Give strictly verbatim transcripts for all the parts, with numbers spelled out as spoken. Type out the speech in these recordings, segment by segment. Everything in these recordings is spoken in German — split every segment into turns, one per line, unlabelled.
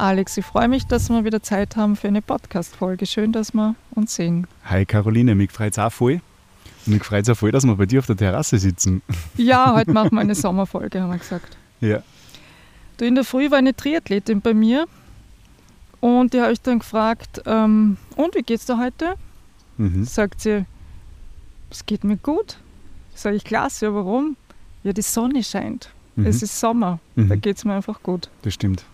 Alex, ich freue mich, dass wir wieder Zeit haben für eine Podcast-Folge. Schön, dass wir uns sehen.
Hi Caroline, mich freut es auch voll. Und mich freut es auch voll, dass wir bei dir auf der Terrasse sitzen.
Ja, heute machen wir eine Sommerfolge, haben wir gesagt.
Ja.
Du, in der Früh war eine Triathletin bei mir und die habe ich dann gefragt, ähm, und wie geht's dir heute?
Mhm.
Sagt sie, es geht mir gut. Sag ich, klasse, ja, warum? Ja, die Sonne scheint.
Mhm.
Es ist Sommer,
Mhm.
da geht es mir einfach gut.
Das stimmt.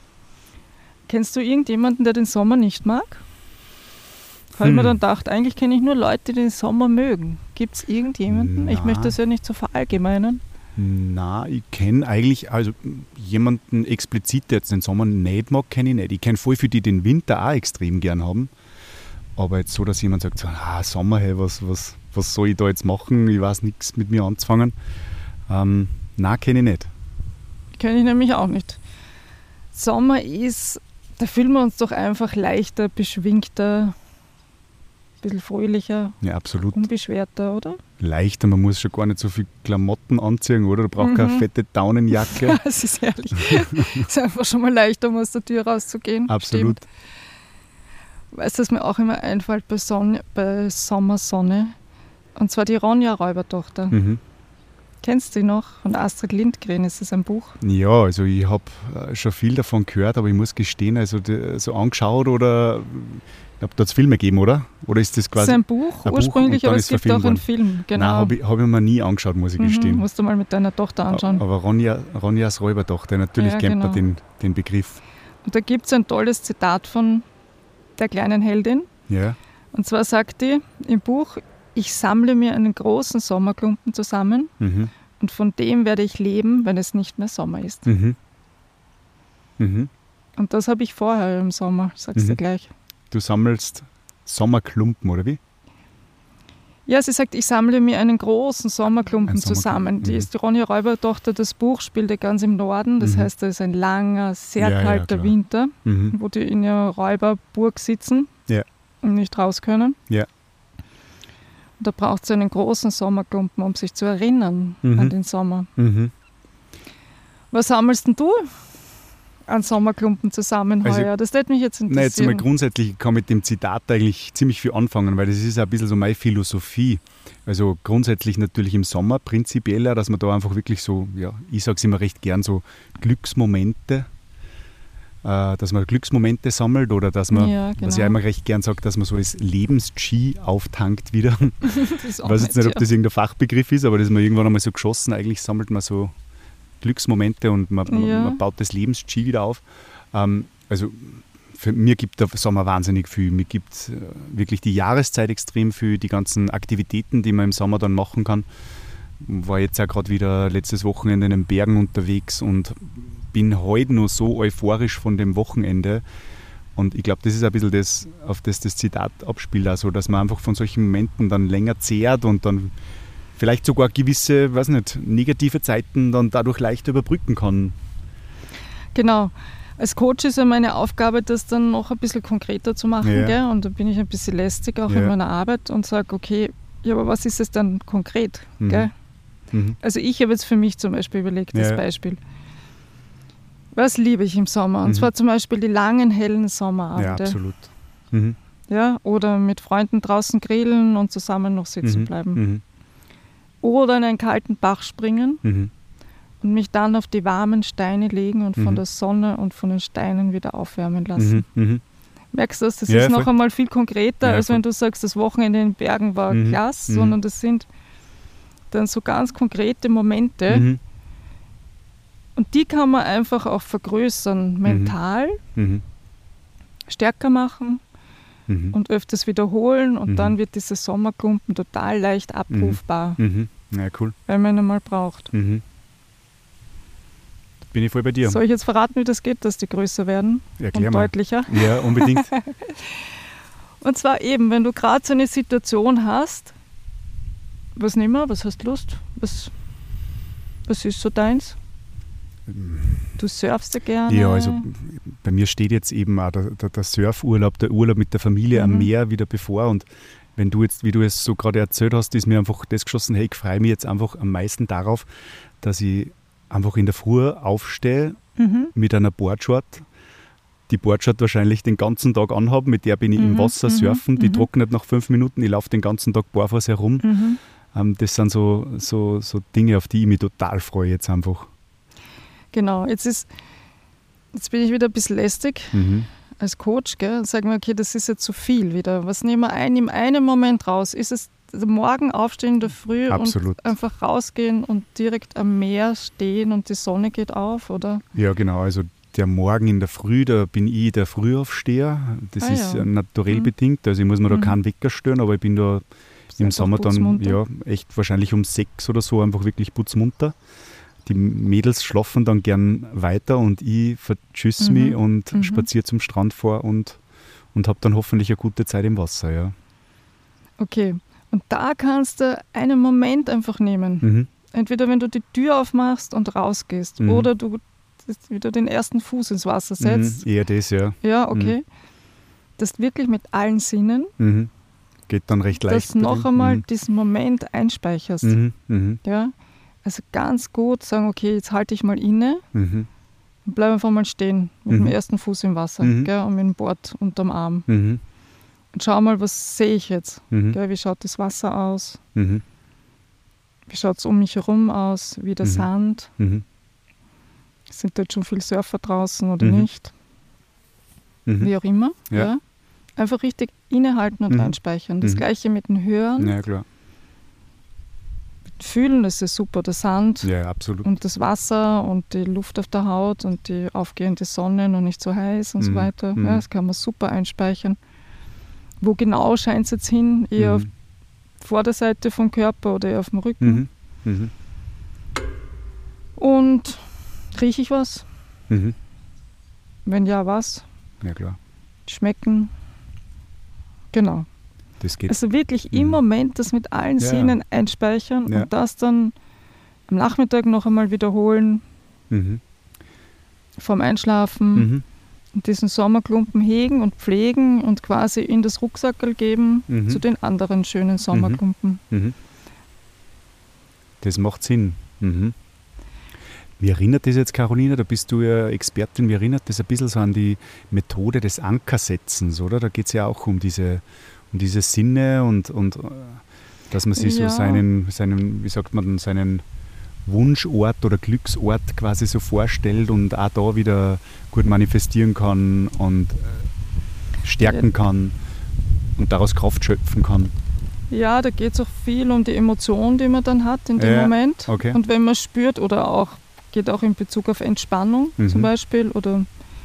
Kennst du irgendjemanden, der den Sommer nicht mag? Habe ich mir dann gedacht, eigentlich kenne ich nur Leute, die den Sommer mögen. Gibt es irgendjemanden?
Na.
Ich möchte das ja nicht so verallgemeinern.
Na, ich kenne eigentlich, also jemanden explizit, der jetzt den Sommer nicht mag, kenne ich nicht. Ich kenne voll viele, die den Winter auch extrem gern haben. Aber jetzt so, dass jemand sagt, so, ah, Sommer, hey, was, was, was soll ich da jetzt machen? Ich weiß nichts mit mir anzufangen. Ähm, nein, kenne ich nicht.
Kenne ich nämlich auch nicht. Sommer ist, da fühlen wir uns doch einfach leichter, beschwingter, ein bisschen fröhlicher,
Ja, absolut.
unbeschwerter, oder?
Leichter, man muss schon gar nicht so viel Klamotten anziehen, oder? Du brauchst
Mhm.
keine fette Daunenjacke.
Das ist herrlich. Es ist einfach schon mal leichter, um aus der Tür rauszugehen.
Absolut.
Stimmt. Weißt du, was mir auch immer einfällt bei, Sonne, bei Sommersonne? Und zwar die Ronja Räubertochter.
Mhm.
Kennst du die noch? Von Astrid Lindgren ist das ein Buch.
Ja, also ich habe schon viel davon gehört, aber ich muss gestehen, also die, so angeschaut oder ich glaube, da hat es Filme gegeben, oder? Oder ist das
Das
quasi
ist ein Buch
ein Buch
ursprünglich,
und dann
aber
ist
es gibt
verfilmt
auch einen
worden?
Film. Genau.
Nein, habe ich, hab ich mir nie angeschaut, muss ich
Mhm,
gestehen.
musst du mal mit deiner Tochter anschauen.
Aber Ronja, Ronjas Räubertochter, natürlich
Ja,
kennt man
genau.
den, den Begriff.
Und da gibt es ein tolles Zitat von der kleinen Heldin.
Ja.
Und zwar sagt die im Buch, ich sammle mir einen großen Sommerklumpen zusammen
Mhm.
und von dem werde ich leben, wenn es nicht mehr Sommer ist.
Mhm. Mhm.
Und das habe ich vorher im Sommer, sagst du
Mhm.
gleich.
Du sammelst Sommerklumpen, oder wie?
Ja, sie sagt, ich sammle mir einen großen Sommerklumpen
Ein Sommerklumpen,
zusammen. Die
mhm.
ist die Ronja Räubertochter, das Buch spielt ja ganz im Norden. Das
Mhm.
heißt, da ist ein langer, sehr
Ja, ja,
kalter
klar.
Winter,
Mhm.
wo die in ihrer Räuberburg sitzen
Ja.
und nicht raus können.
Ja.
Und da braucht sie einen großen Sommerklumpen, um sich zu erinnern
Mhm.
an den Sommer.
Mhm.
Was sammelst denn du an Sommerklumpen zusammen
Also-
heuer? Das würde mich jetzt
Nein, jetzt einmal
interessieren.
grundsätzlich, ich kann mit dem Zitat eigentlich ziemlich viel anfangen, weil das ist ein bisschen so meine Philosophie. Also grundsätzlich natürlich im Sommer prinzipieller, dass man da einfach wirklich so, ja, ich sage es immer recht gern, so Glücksmomente, äh, dass man Glücksmomente sammelt oder dass man,
Ja,
was ich
genau.
auch immer recht gern sage, dass man so als Lebens-G auftankt wieder.
Das ist
Ich
auch
weiß jetzt
nett,
nicht, ob das irgendein Fachbegriff ist, aber das ist mir irgendwann einmal so geschossen. Eigentlich sammelt man so Glücksmomente und man, man,
Ja.
man baut das Lebens-G wieder auf. Ähm, also für mir gibt der Sommer wahnsinnig viel. Mir gibt äh, wirklich die Jahreszeit extrem viel, die ganzen Aktivitäten, die man im Sommer dann machen kann. War jetzt auch gerade wieder letztes Wochenende in den Bergen unterwegs und bin heute noch so euphorisch von dem Wochenende. Und ich glaube, das ist ein bisschen das, auf das das Zitat abspielt, also dass man einfach von solchen Momenten dann länger zehrt und dann vielleicht sogar gewisse, weiß nicht, negative Zeiten dann dadurch leichter überbrücken kann.
Genau. Als Coach ist ja meine Aufgabe, das dann noch ein bisschen konkreter zu machen.
Ja.
Gell? Und da bin ich ein bisschen lästig auch
Ja.
in meiner Arbeit und sage, okay, ja, aber was ist es dann konkret?
Mhm.
Gell?
Mhm.
Also ich habe jetzt für mich zum Beispiel überlegt, das
Ja.
Beispiel. Was liebe ich im Sommer? Und
Mhm.
zwar zum Beispiel die langen, hellen
Ja,
Sommerabende.
absolut. Mhm.
Ja, oder mit Freunden draußen grillen und zusammen noch sitzen
Mhm.
bleiben.
Mhm.
Oder in einen kalten Bach springen
Mhm.
und mich dann auf die warmen Steine legen und von
Mhm.
der Sonne und von den Steinen wieder aufwärmen lassen.
Mhm. Mhm.
Merkst du das? Das
Ja,
ist noch
voll.
einmal viel konkreter,
Ja,
als
voll.
wenn du sagst, das Wochenende in den Bergen war
Mhm.
klasse,
Mhm.
sondern das sind dann so ganz konkrete Momente
Mhm.
und die kann man einfach auch vergrößern, mental,
Mhm.
stärker machen
Mhm.
und öfters wiederholen und
Mhm.
dann wird dieser Sommerklumpen total leicht abrufbar,
Mhm. Ja, cool.
weil man ihn einmal braucht.
Mhm. Bin ich voll bei dir.
Soll ich jetzt verraten, wie das geht, dass die größer werden
Erklär
und
mal.
deutlicher?
Ja, unbedingt.
Und zwar eben, wenn du gerade so eine Situation hast, was nimm mal, was hast Lust, was, was ist so deins? Du surfst ja gerne.
Ja, also bei mir steht jetzt eben auch der, der, der Surfurlaub, der Urlaub mit der Familie am
Mhm.
Meer wieder bevor. Und wenn du jetzt, wie du es so gerade erzählt hast, ist mir einfach das geschossen, hey, ich freue mich jetzt einfach am meisten darauf, dass ich einfach in der Früh aufstehe
Mhm.
mit einer Boardshort die Boardshirt wahrscheinlich den ganzen Tag anhabe, mit der bin ich
Mhm,
im Wasser
mhm,
surfen, die
mhm.
trocknet nach fünf Minuten, ich laufe den ganzen Tag barfuß herum.
Mhm.
Ähm, das sind so, so, so Dinge, auf die ich mich total freue jetzt einfach.
Genau, jetzt ist, jetzt bin ich wieder ein bisschen lästig
Mhm.
als Coach, gell? Sagen wir, okay, das ist jetzt zu viel wieder. Was nehmen wir ein, im einen Moment raus? Ist es morgen aufstehen in der Früh
Absolut.
und einfach rausgehen und direkt am Meer stehen und die Sonne geht auf, oder?
Ja, genau. Also der Morgen in der Früh, da bin ich der Frühaufsteher. Das
Ah,
ist
ja.
naturell
Mhm.
bedingt. Also ich muss mir da
Mhm.
keinen Wecker stören, aber ich bin da im
einfach
Sommer dann
putzmunter.
ja, echt wahrscheinlich um sechs oder so einfach wirklich putzmunter. Die Mädels schlafen dann gern weiter und ich vertschüss
Mhm.
mich und
Mhm.
spaziere zum Strand vor und, und habe dann hoffentlich eine gute Zeit im Wasser. Ja.
Okay, und da kannst du einen Moment einfach nehmen.
Mhm.
Entweder wenn du die Tür aufmachst und rausgehst
Mhm.
oder du wieder den ersten Fuß ins Wasser setzt.
Mhm. Eher das, ja.
Ja, okay. Das wirklich mit allen Sinnen,
Mhm. Geht dann recht leicht.
dass du noch
bei dir.
einmal
Mhm.
diesen Moment einspeicherst.
Mhm. Mhm.
Ja? Also ganz gut sagen, okay, jetzt halte ich mal inne
Mhm.
und bleib einfach mal stehen mit
Mhm.
dem ersten Fuß im Wasser,
Mhm.
gell, und mit dem Board unterm Arm.
Mhm.
Und schau mal, was sehe ich jetzt?
Mhm.
Gell, wie schaut das Wasser aus?
Mhm.
Wie schaut es um mich herum aus? Wie der
Mhm.
Sand?
Mhm.
Sind dort schon viele Surfer draußen oder
Mhm.
nicht?
Mhm.
Wie auch immer.
Ja.
Ja. Einfach richtig innehalten und
Mhm.
einspeichern. Das
Mhm.
Gleiche mit dem Hören.
Ja, klar.
Fühlen, das ist super. Der Sand
Ja, absolut.
und das Wasser und die Luft auf der Haut und die aufgehende Sonne und nicht so heiß und so
Mhm.
weiter.
Mhm.
Ja, das kann man super einspeichern. Wo genau scheint es jetzt hin? Eher auf
Mhm.
die Vorderseite vom Körper oder eher auf dem Rücken?
Mhm. Mhm.
Und rieche ich was?
Mhm.
Wenn ja, was?
Ja, klar.
Schmecken? Genau.
Das geht.
Also wirklich im
Mhm.
Moment das mit allen
Ja.
Sinnen einspeichern
Ja.
und das dann am Nachmittag noch einmal wiederholen,
Mhm.
vorm Einschlafen
Mhm.
und diesen Sommerklumpen hegen und pflegen und quasi in das Rucksackerl geben
Mhm.
zu den anderen schönen Sommerklumpen.
Mhm. Das macht Sinn. Mhm. Wie erinnert das jetzt, Carolina, da bist du ja Expertin, wie erinnert das ein bisschen so an die Methode des Ankersetzens, oder? Da geht es ja auch um diese, um diese Sinne und, und äh, dass man sich
Ja.
so seinen, seinen, wie sagt man, seinen Wunschort oder Glücksort quasi so vorstellt und auch da wieder gut manifestieren kann und äh, stärken
Ja.
kann und daraus Kraft schöpfen kann.
Ja, da geht es auch viel um die Emotion, die man dann hat in dem
Ja,
Moment.
okay.
Und wenn man spürt oder auch, geht auch in Bezug auf Entspannung
Mhm.
zum Beispiel oder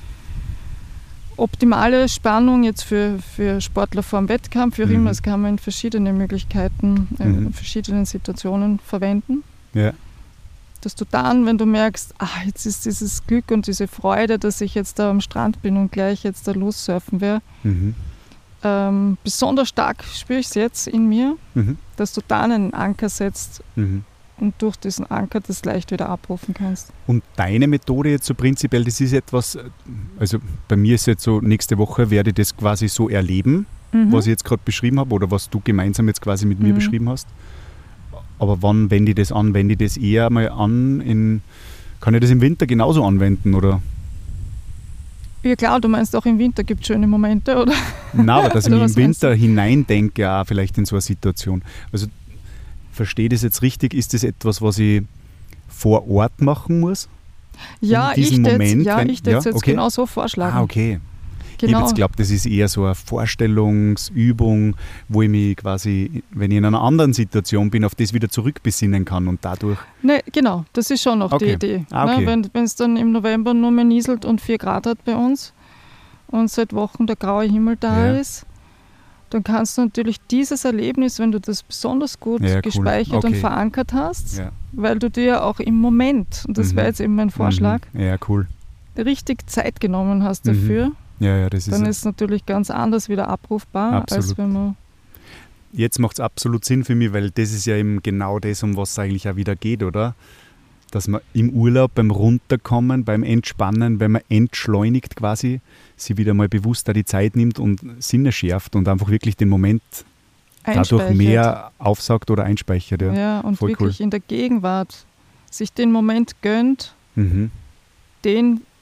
optimale Spannung jetzt für, für Sportler vor dem Wettkampf, wie auch
Mhm.
immer, das kann man in verschiedenen Möglichkeiten, äh,
Mhm.
in verschiedenen Situationen verwenden.
Ja.
Dass du dann, wenn du merkst, ah, jetzt ist dieses Glück und diese Freude, dass ich jetzt da am Strand bin und gleich jetzt da lossurfen werde,
Mhm.
ähm, besonders stark spüre ich es jetzt in mir,
Mhm.
dass du dann einen Anker setzt
Mhm.
und durch diesen Anker das leicht wieder abrufen kannst.
Und deine Methode jetzt so prinzipiell, das ist etwas, also bei mir ist jetzt so, nächste Woche werde ich das quasi so erleben,
Mhm.
was ich jetzt gerade beschrieben habe oder was du gemeinsam jetzt quasi mit mir
Mhm.
beschrieben hast. Aber wann wende ich das an? Wende ich das eher mal an, in, kann ich das im Winter genauso anwenden, oder?
Ja klar, du meinst auch im Winter gibt es schöne Momente, oder?
Nein, aber dass ich
Oder
mich
was
im
meinst
Winter hineindenke, auch vielleicht in so eine Situation. Also verstehe das jetzt richtig? Ist das etwas, was ich vor Ort machen muss?
Ja,
In diesem
ich würde
Moment,
ja,
wenn-
ich würd
ja,
jetzt
okay.
genau so vorschlagen.
Ah, okay. Ich habe
Genau.
jetzt geglaubt, das ist eher so eine Vorstellungsübung, wo ich mich quasi, wenn ich in einer anderen Situation bin, auf das wieder zurückbesinnen kann und dadurch.
Ne, genau, das ist schon noch
Okay.
die Idee.
Ah, okay.
Ne, wenn es dann im November nur mehr nieselt und vier Grad hat bei uns und seit Wochen der graue Himmel da
Ja.
ist, dann kannst du natürlich dieses Erlebnis, wenn du das besonders gut
Ja, cool.
gespeichert und
Okay.
verankert hast,
Ja.
weil du dir auch im Moment, und das
Mhm.
wäre jetzt eben mein Vorschlag,
Mhm. Ja, cool.
richtig Zeit genommen hast
Mhm.
dafür,
Ja, ja, das ist.
dann ist es natürlich ganz anders wieder abrufbar, als
Absolut.
wenn man.
Jetzt macht es absolut Sinn für mich, weil das ist ja eben genau das, um was es eigentlich auch wieder geht, oder? Dass man im Urlaub, beim Runterkommen, beim Entspannen, wenn man entschleunigt quasi, sich wieder mal bewusst da die Zeit nimmt und Sinne schärft und einfach wirklich den Moment dadurch
einspeichert.
mehr aufsaugt oder einspeichert. Ja.
Ja, und
Voll
wirklich in der Gegenwart sich den Moment gönnt,
Mhm.
den,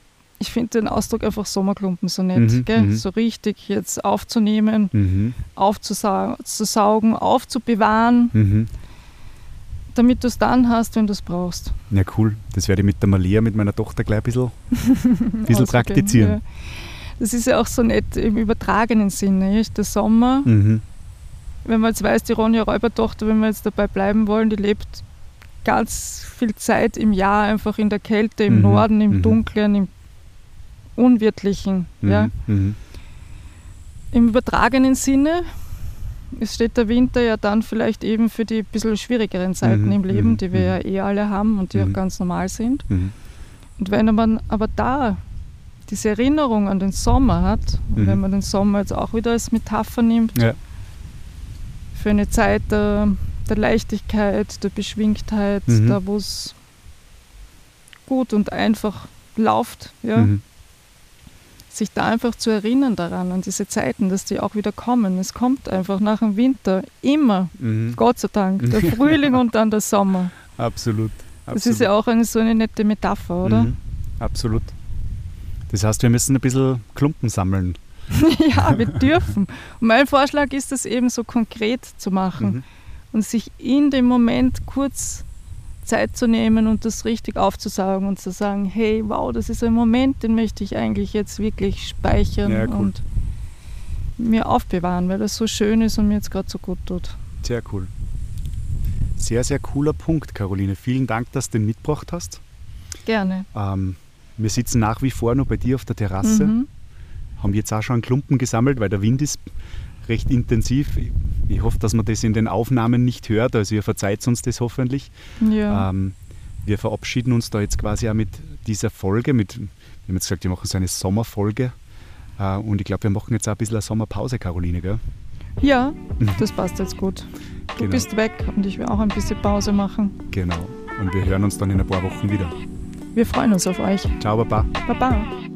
ich finde den Ausdruck einfach Sommerklumpen so nett,
Mhm,
gell?
mhm.
So richtig jetzt aufzunehmen,
Mhm.
aufzusaugen, aufzubewahren,
Mhm.
damit du es dann hast, wenn du es brauchst.
Ja, cool. Das werde ich mit der Malia, mit meiner Tochter gleich ein bisschen, bisschen
Ausprobieren,
praktizieren.
ja. Das ist ja auch so nett im übertragenen Sinne. Nicht? Der Sommer,
Mhm.
wenn man jetzt weiß, die Ronja Räubertochter, wenn wir jetzt dabei bleiben wollen, die lebt ganz viel Zeit im Jahr einfach in der Kälte, im
Mhm,
Norden, im
mhm.
Dunklen, im Unwirtlichen.
Mhm.
Ja?
Mhm.
Im übertragenen Sinne es steht der Winter ja dann vielleicht eben für die bisschen schwierigeren Zeiten
Mhm,
im Leben,
mhm,
die wir
mhm.
ja eh alle haben und die
Mhm.
auch ganz normal sind.
Mhm.
Und wenn man aber da diese Erinnerung an den Sommer hat, und
Mhm.
wenn man den Sommer jetzt auch wieder als Metapher nimmt,
Ja.
für eine Zeit der, der Leichtigkeit, der Beschwingtheit,
Mhm.
da wo es gut und einfach läuft, ja,
Mhm.
sich da einfach zu erinnern daran, an diese Zeiten, dass die auch wieder kommen. Es kommt einfach nach dem Winter immer,
Mhm.
Gott sei Dank, der Frühling und dann der Sommer.
Absolut.
Das
Absolut.
ist ja auch eine, so eine nette Metapher, oder?
Mhm. Absolut. Das heißt, wir müssen ein bisschen Klumpen sammeln.
Ja, wir dürfen. Und mein Vorschlag ist, das eben so konkret zu machen
Mhm.
und sich in dem Moment kurz Zeit zu nehmen und das richtig aufzusaugen und zu sagen, hey, wow, das ist ein Moment, den möchte ich eigentlich jetzt wirklich speichern
Ja, cool.
und mir aufbewahren, weil das so schön ist und mir jetzt gerade so gut tut.
Sehr cool. Sehr, sehr cooler Punkt, Caroline. Vielen Dank, dass du den mitgebracht hast.
Gerne.
Ähm, wir sitzen nach wie vor noch bei dir auf der Terrasse.
Mhm.
Haben jetzt auch schon Klumpen gesammelt, weil der Wind ist recht intensiv. Ich, ich hoffe, dass man das in den Aufnahmen nicht hört, also ihr verzeiht uns das hoffentlich.
Ja.
Ähm, wir verabschieden uns da jetzt quasi auch mit dieser Folge. Mit, wir haben jetzt gesagt, wir machen so eine Sommerfolge. Äh, und ich glaube, wir machen jetzt auch ein bisschen eine Sommerpause, Caroline, gell?
ja, das passt jetzt gut. Du
Genau.
bist weg und ich will auch ein bisschen Pause machen.
Genau. Und wir hören uns dann in ein paar Wochen wieder.
Wir freuen uns auf euch.
Ciao, Baba.
Baba.